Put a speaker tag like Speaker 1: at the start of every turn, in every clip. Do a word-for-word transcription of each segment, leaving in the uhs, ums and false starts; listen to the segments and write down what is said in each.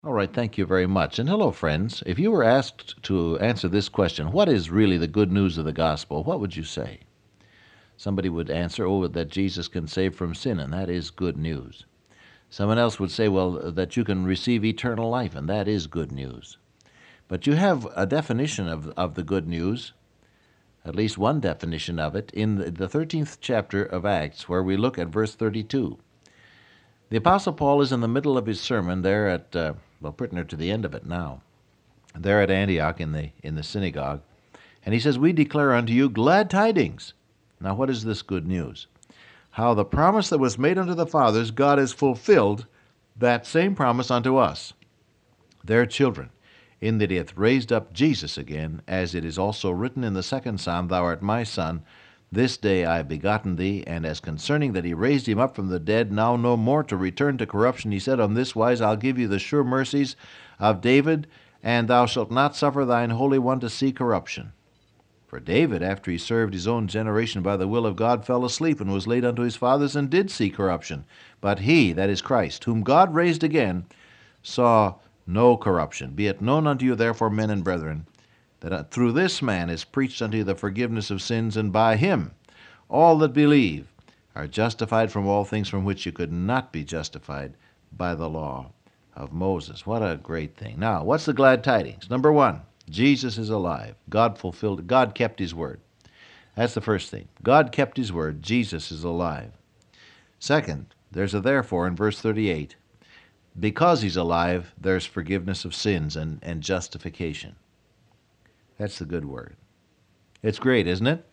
Speaker 1: All right, thank you very much. And hello, friends. If you were asked to answer this question, what is really the good news of the gospel, what would you say? Somebody would answer, oh, that Jesus can save from sin, and that is good news. Someone else would say, well, that you can receive eternal life, and that is good news. But you have a definition of, of the good news, at least one definition of it, in the the thirteenth chapter of Acts, where we look at verse thirty-two. The Apostle Paul is in the middle of his sermon there at, uh, well, pretty near to the end of it now, there at Antioch in the in the synagogue, and he says, "We declare unto you glad tidings." Now, what is this good news? How the promise that was made unto the fathers, God has fulfilled that same promise unto us, their children, in that he hath raised up Jesus again, as it is also written in the second psalm, Thou art my son, this day I have begotten thee. And as concerning that he raised him up from the dead, now no more to return to corruption, he said, On this wise I'll give you the sure mercies of David, and thou shalt not suffer thine Holy One to see corruption. For David, after he served his own generation by the will of God, fell asleep and was laid unto his fathers, and did see corruption. But he, that is Christ, whom God raised again, saw no corruption. Be it known unto you, therefore, men and brethren, that through this man is preached unto you the forgiveness of sins, and by him all that believe are justified from all things from which you could not be justified by the law of Moses. What a great thing. Now, what's the glad tidings? Number one, Jesus is alive. God fulfilled, God kept his word. That's the first thing. God kept his word. Jesus is alive. Second, there's a therefore in verse thirty-eight. Because he's alive, there's forgiveness of sins and, and justification. That's the good word. It's great, isn't it?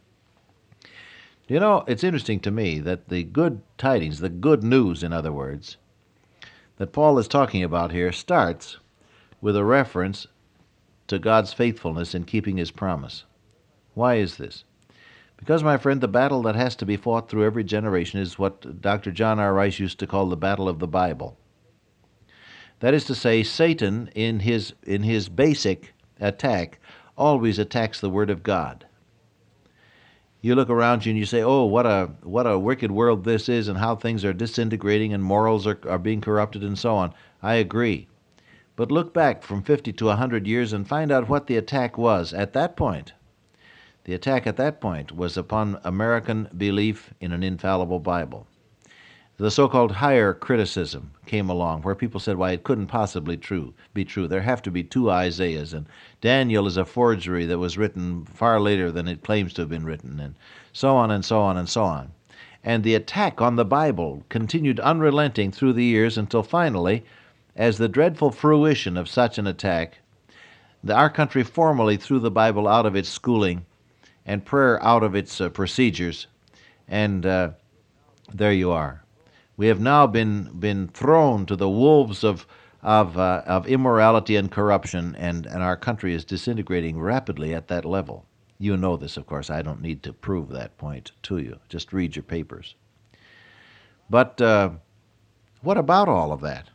Speaker 1: You know, it's interesting to me that the good tidings, the good news, in other words, that Paul is talking about here starts with a reference to God's faithfulness in keeping his promise. Why is this? Because, my friend, the battle that has to be fought through every generation is what Doctor John R. Rice used to call the battle of the Bible. That is to say, Satan, in his in his basic attack, always attacks the Word of God. You look around you and you say, oh, what a what a wicked world this is, and how things are disintegrating and morals are, are being corrupted and so on. I agree. But look back from fifty to one hundred years and find out what the attack was at that point. The attack at that point was upon American belief in an infallible Bible. The so-called higher criticism came along, where people said, why, it couldn't possibly true be true. There have to be two Isaiahs, and Daniel is a forgery that was written far later than it claims to have been written, and so on and so on and so on. And the attack on the Bible continued unrelenting through the years until finally, as the dreadful fruition of such an attack, the, our country formally threw the Bible out of its schooling and prayer out of its uh, procedures, and uh, there you are. We have now been been thrown to the wolves of of uh, of immorality and corruption, and, and our country is disintegrating rapidly at that level. You know this, of course. I don't need to prove that point to you. Just read your papers. But uh, what about all of that?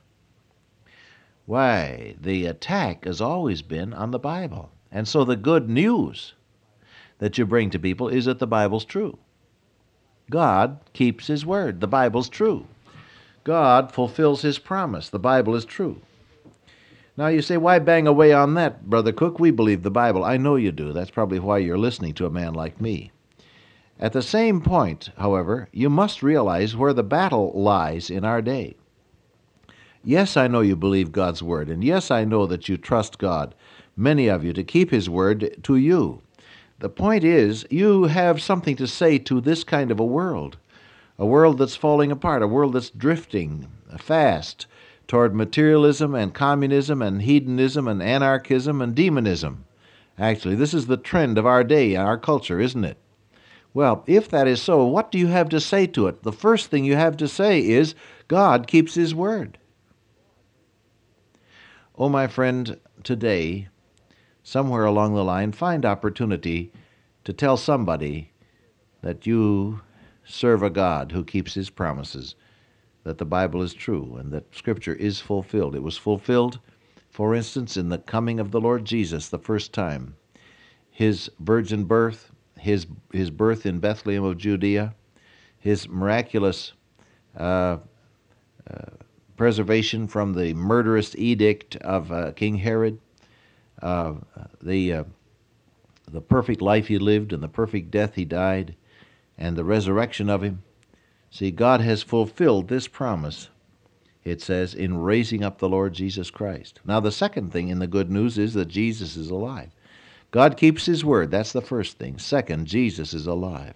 Speaker 1: Why, the attack has always been on the Bible. And so the good news that you bring to people is that the Bible's true. God keeps his word. The Bible's true. God fulfills his promise. The Bible is true. Now you say, why bang away on that, Brother Cook? We believe the Bible. I know you do. That's probably why you're listening to a man like me. At the same point, however, you must realize where the battle lies in our day. Yes, I know you believe God's word, and yes, I know that you trust God, many of you, to keep his word to you. The point is, you have something to say to this kind of a world, a world that's falling apart, a world that's drifting fast toward materialism and communism and hedonism and anarchism and demonism. Actually, this is the trend of our day, our culture, isn't it? Well, if that is so, what do you have to say to it? The first thing you have to say is, God keeps his word. Oh, my friend, today, somewhere along the line, find opportunity to tell somebody that you serve a God who keeps his promises, that the Bible is true, and that Scripture is fulfilled. It was fulfilled, for instance, in the coming of the Lord Jesus the first time. His virgin birth, his, his birth in Bethlehem of Judea, his miraculous uh, uh, preservation from the murderous edict of uh, King Herod, uh, the uh, the perfect life he lived and the perfect death he died, and the resurrection of him. See, God has fulfilled this promise, it says, in raising up the Lord Jesus Christ. Now, the second thing in the good news is that Jesus is alive. God keeps his word. That's the first thing. Second, Jesus is alive.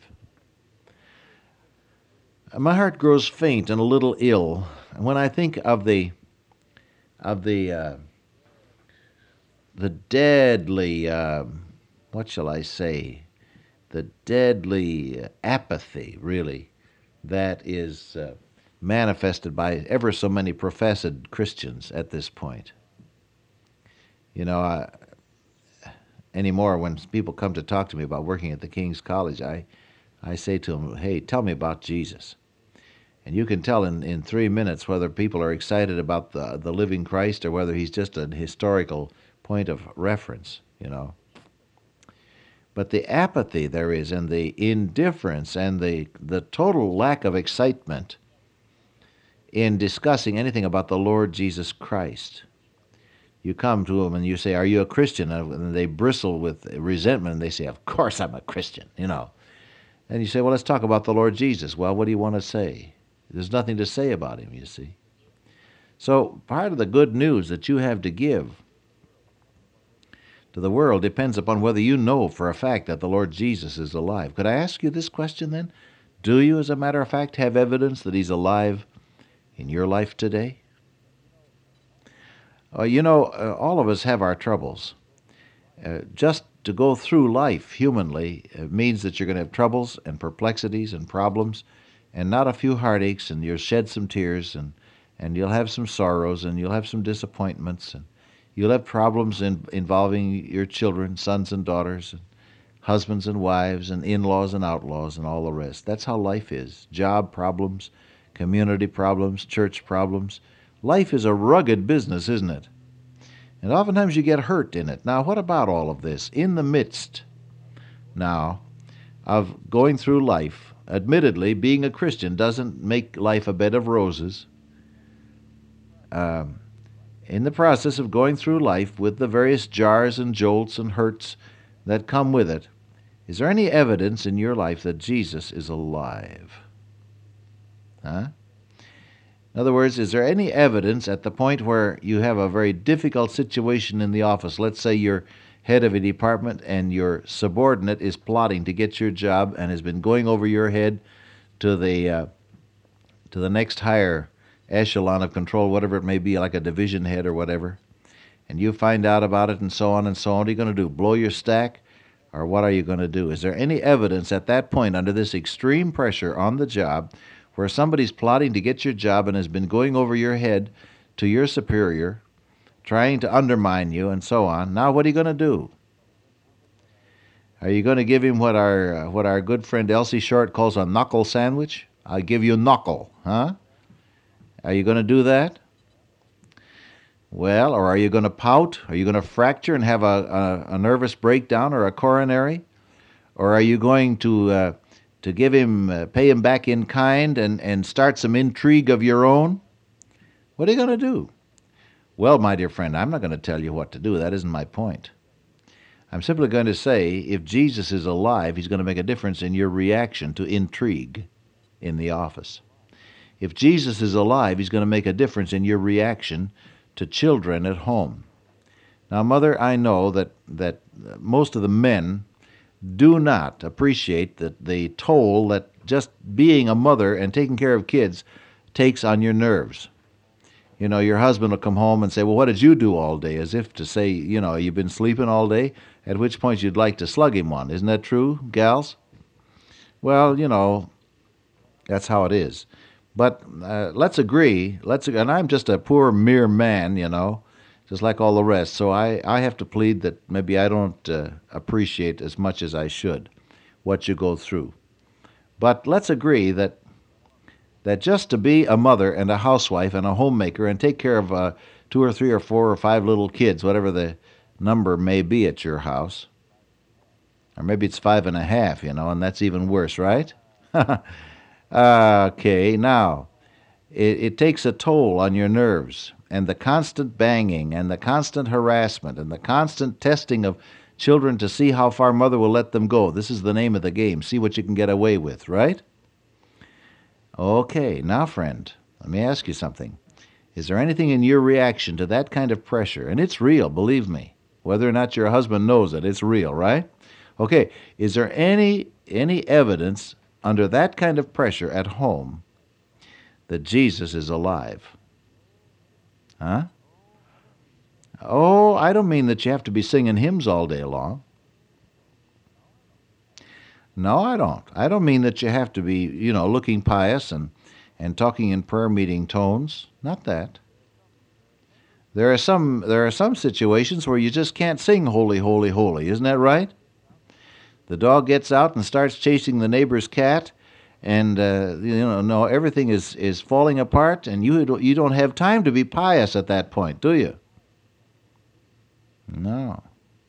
Speaker 1: My heart grows faint and a little ill when I think of the of the uh, the deadly uh, what shall I say? The deadly apathy, really, that is uh, manifested by ever so many professed Christians at this point. You know, I, anymore when people come to talk to me about working at the King's College, I, I say to them, hey, tell me about Jesus. And you can tell in, in three minutes whether people are excited about the, the living Christ or whether he's just a historical point of reference, you know. But the apathy there is and the indifference and the, the total lack of excitement in discussing anything about the Lord Jesus Christ. You come to them and you say, are you a Christian? And they bristle with resentment and they say, of course I'm a Christian, you know. And you say, well, let's talk about the Lord Jesus. Well, what do you want to say? There's nothing to say about him, you see. So part of the good news that you have to give to the world depends upon whether you know for a fact that the Lord Jesus is alive. Could I ask you this question then? Do you, as a matter of fact, have evidence that he's alive in your life today? Uh, you know, uh, all of us have our troubles. Uh, just to go through life humanly uh, means that you're going to have troubles and perplexities and problems and not a few heartaches, and you'll shed some tears, and, and you'll have some sorrows, and you'll have some disappointments, and you'll have problems in, involving your children, sons and daughters, and husbands and wives, and in-laws and outlaws, and all the rest. That's how life is. Job problems, community problems, church problems. Life is a rugged business, isn't it? And oftentimes you get hurt in it. Now, what about all of this? In the midst, now, of going through life, admittedly, being a Christian doesn't make life a bed of roses. Um, in the process of going through life with the various jars and jolts and hurts that come with it, is there any evidence in your life that Jesus is alive? Huh? In other words, is there any evidence at the point where you have a very difficult situation in the office? Let's say you're head of a department and your subordinate is plotting to get your job and has been going over your head to the uh, to the next higher echelon of control, whatever it may be, like a division head or whatever, and you find out about it and so on and so on. What are you going to do? Blow your stack? Or what are you going to do? Is there any evidence at that point, under this extreme pressure on the job, where somebody's plotting to get your job and has been going over your head to your superior, trying to undermine you and so on? Now what are you going to do? Are you going to give him what our uh, what our good friend Elsie Short calls a knuckle sandwich? I'll give you a knuckle, huh? Are you going to do that? Well, or are you going to pout? Are you going to fracture and have a, a, a nervous breakdown or a coronary? Or are you going to uh, to give him, uh, pay him back in kind and, and start some intrigue of your own? What are you going to do? Well, my dear friend, I'm not going to tell you what to do. That isn't my point. I'm simply going to say, if Jesus is alive, he's going to make a difference in your reaction to intrigue in the office. If Jesus is alive, he's going to make a difference in your reaction to children at home. Now, Mother, I know that, that most of the men do not appreciate the, the toll that just being a mother and taking care of kids takes on your nerves. You know, your husband will come home and say, well, what did you do all day? As if to say, you know, you've been sleeping all day, at which point you'd like to slug him one. Isn't that true, gals? Well, you know, that's how it is. But uh, let's agree, let's, and I'm just a poor mere man, you know, just like all the rest. So I, I have to plead that maybe I don't uh, appreciate as much as I should what you go through. But let's agree that that just to be a mother and a housewife and a homemaker and take care of uh, two or three or four or five little kids, whatever the number may be at your house, or maybe it's five and a half, you know, and that's even worse, right? Okay, now, It, it takes a toll on your nerves, and the constant banging and the constant harassment and the constant testing of children to see how far mother will let them go. This is the name of the game. See what you can get away with, right? Okay, now, friend, let me ask you something. Is there anything in your reaction to that kind of pressure? And it's real, believe me. Whether or not your husband knows it, it's real, right? Okay, is there any any evidence under that kind of pressure at home that Jesus is alive? Huh? Oh, I don't mean that you have to be singing hymns all day long. No, I don't. I don't mean that you have to be, you know, looking pious and, and talking in prayer meeting tones. Not that. There are some there are some situations where you just can't sing holy, holy, holy. Isn't that right? The dog gets out and starts chasing the neighbor's cat, and uh, you know, no, everything is, is falling apart, and you don't, you don't have time to be pious at that point, do you? No.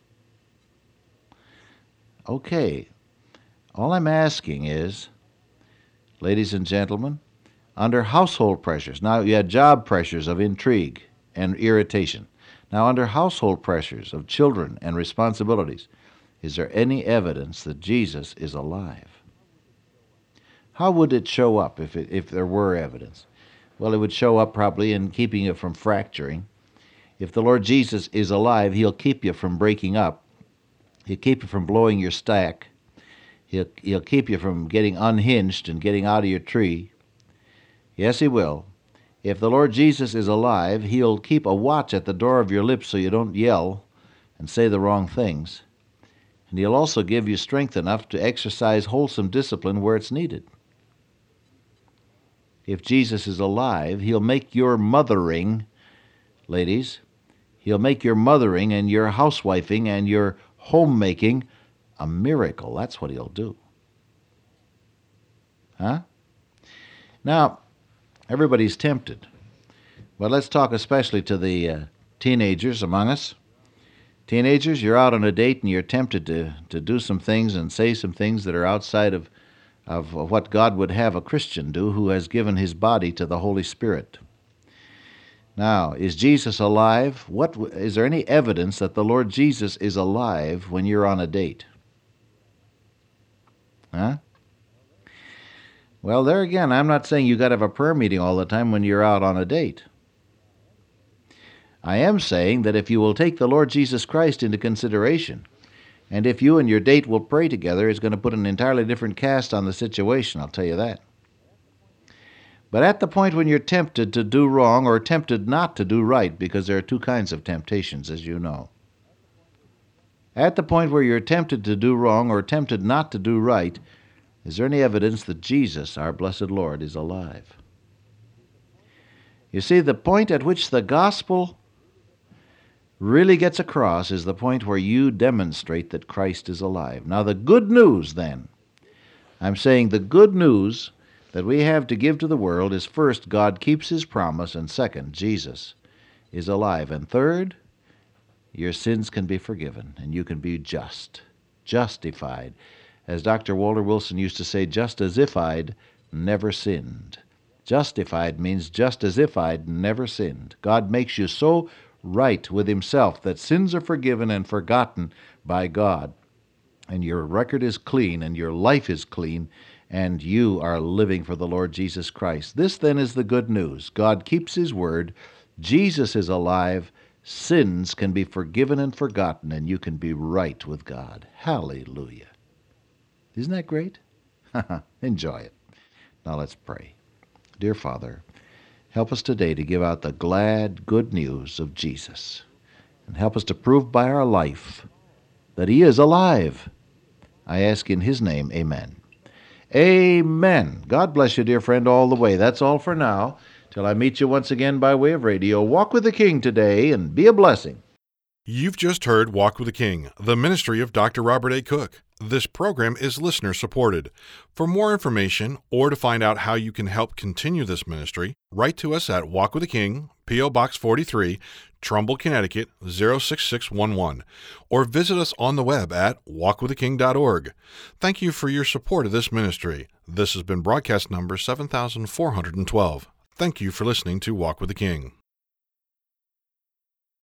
Speaker 1: Okay. All I'm asking is, ladies and gentlemen, under household pressures, now you had job pressures of intrigue and irritation. Now under household pressures of children and responsibilities, is there any evidence that Jesus is alive? How would it show up if it, if there were evidence? Well, it would show up probably in keeping it from fracturing. If the Lord Jesus is alive, he'll keep you from breaking up. He'll keep you from blowing your stack. He'll, he'll keep you from getting unhinged and getting out of your tree. Yes, he will. If the Lord Jesus is alive, he'll keep a watch at the door of your lips so you don't yell and say the wrong things. And he'll also give you strength enough to exercise wholesome discipline where it's needed. If Jesus is alive, he'll make your mothering, ladies, he'll make your mothering and your housewifing and your homemaking a miracle. That's what he'll do. Huh? Now, everybody's tempted. But let's talk especially to the uh, teenagers among us. Teenagers, you're out on a date and you're tempted to, to do some things and say some things that are outside of, of what God would have a Christian do who has given his body to the Holy Spirit. Now, is Jesus alive? What is there any evidence that the Lord Jesus is alive when you're on a date? Huh? Well, there again, I'm not saying you got to have a prayer meeting all the time when you're out on a date. I am saying that if you will take the Lord Jesus Christ into consideration, and if you and your date will pray together, it's going to put an entirely different cast on the situation, I'll tell you that. But at the point when you're tempted to do wrong or tempted not to do right, because there are two kinds of temptations, as you know. At the point where you're tempted to do wrong or tempted not to do right, is there any evidence that Jesus, our blessed Lord, is alive? You see, the point at which the gospel really gets across is the point where you demonstrate that Christ is alive. Now, the good news, then, I'm saying the good news that we have to give to the world is, first, God keeps his promise, and second, Jesus is alive, and third, your sins can be forgiven, and you can be just, justified. As Doctor Walter Wilson used to say, just as if I'd never sinned. Justified means just as if I'd never sinned. God makes you so right with himself that sins are forgiven and forgotten by God, and your record is clean, and your life is clean, and you are living for the Lord Jesus Christ. This, then, is the good news. God keeps his word. Jesus is alive. Sins can be forgiven and forgotten, and you can be right with God. Hallelujah. Isn't that great? Enjoy it. Now let's pray. Dear Father, help us today to give out the glad, good news of Jesus, and help us to prove by our life that he is alive. I ask in his name, amen. Amen. God bless you, dear friend, all the way. That's all for now. Till I meet you once again by way of radio, walk with the King today and be a blessing.
Speaker 2: You've just heard Walk with the King, the ministry of Doctor Robert A. Cook. This program is listener-supported. For more information or to find out how you can help continue this ministry, write to us at Walk with the King, P O. Box forty-three, Trumbull, Connecticut, zero six six one one, or visit us on the web at walk with the king dot org. Thank you for your support of this ministry. This has been broadcast number seven thousand four hundred twelve. Thank you for listening to Walk with the King.